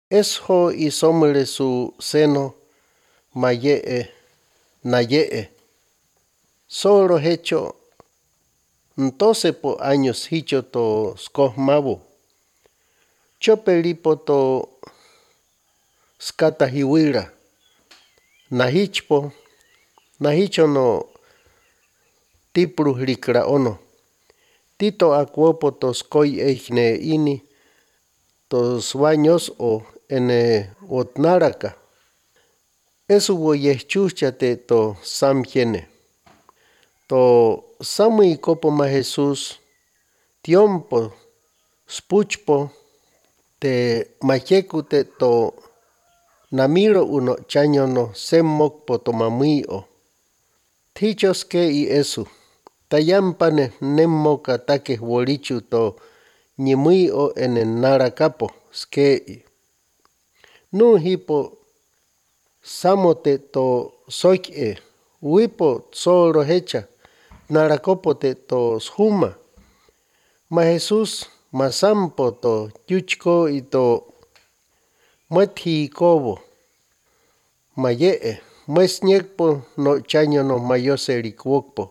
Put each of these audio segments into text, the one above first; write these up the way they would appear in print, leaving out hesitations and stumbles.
Esho y somele su seno mayee nayee. Solo hecho 12 po años hicho to skohmabu. Chopelipo to skatahiwira. Nahichpo nahicho no tipru likra ono. Tito akuopo to skoi eichne ini to suaños o ene otnaraka. Eso woyehchuchate to samjene. To samui kopo ma Jesús tiompo spuchpo te machekute to namiro uno chañono semmokpo to mamuio. Tichos que y eso. Tayampane nemmoka take wolichu to nimuio en narakapo skei. Nu hipo samote to soike wipo solo hecha narakopote to shuma. Ma Jesús masampo to yuchko y to mathi kobo. Mayee mesnyekpo no chaño no mayose rikwokpo.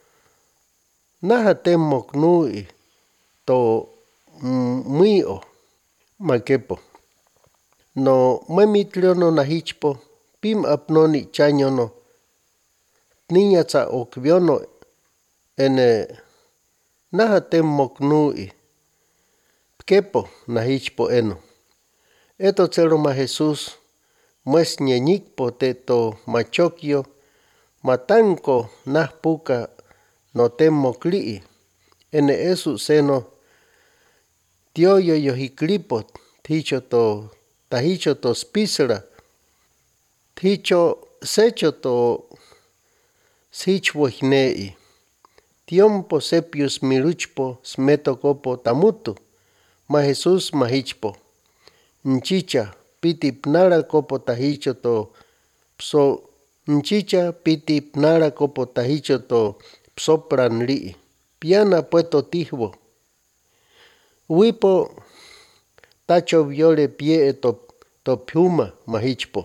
Naha temok nui to mio makepo. No memitlio no nahichpo pim apnoni chaño no. Niña tsa okviono ene naha temok nui. Kepo nahichpo eno. Eto celo ma Jesús mues ñeñikpo te to machokio matanko nahpuka no temok lii. Ene esu seno tioyo yohiklipot ticho to tahicho to spisra. Ticho secho to sichwohnei. Tiompo sepius miluchpo smetokopo tamutu. Ma Jesús mahichpo. Nchicha pitip nara kopo tahicho to pso. Nchicha pitip nara kopo tahicho to psopran lii. Piana pueto tihbo. Wipo tacho viole pie to piuma mahichpo.